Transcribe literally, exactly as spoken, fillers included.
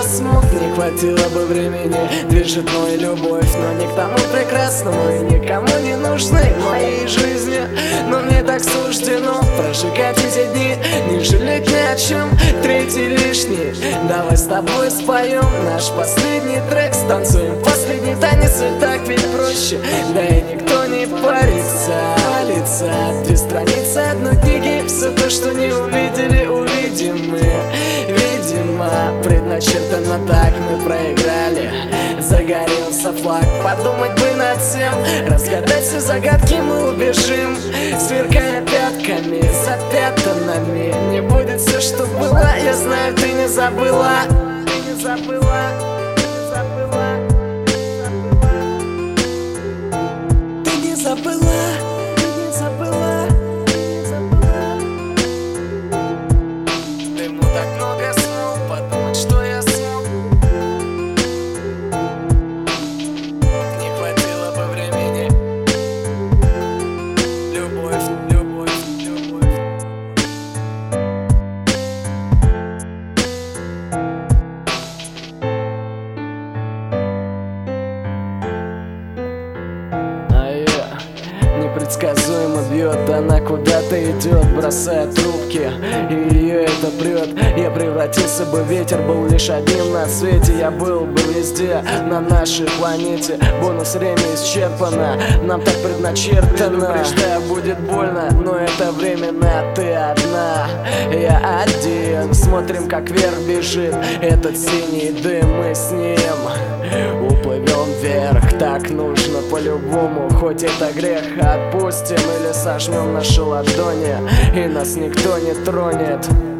смог. Не хватило бы времени, движет мою любовь, но не к тому прекрасному и никому не нужной в моей жизни. Но мне так суждено прожигать эти дни, не жалеть ни о чем, третий лишний. Давай с тобой споем наш последний трек, станцуем последний танец, и так ведь проще. Да и никто не парится, палится. Две страницы одной книги, все то, что не увидели, увидим мы. Видимо, предначертано так мы проиграли. Загорелся флаг, подумать бы над всем, разгадать все загадки мы убежим, сверкая пятками, запятанами. Не будет все, что было, я знаю, ты не забыла. Ты не забыла, не забыла, ты не забыла, ты не забыла, не забыла. Дыму так много снов, подумать, что я смог. Не хватило бы времени. Любовь, любовь, любовь. Непредсказуемо бьет, она куда-то идет, бросая трубки, и ее это прет. Я превратился бы в ветер, был лишь одним на свете. Я был бы везде, на нашей планете. Бонус время исчерпано, нам так предначертано. Предупреждаю, будет больно, но это временно. Ты одна, я один. Смотрим, как вверх бежит этот синий дым. Мы с ним уплывем вверх, так нужно по-любому. Хоть это грех, отпустим или сожмем наши ладони, и нас никто не тронет.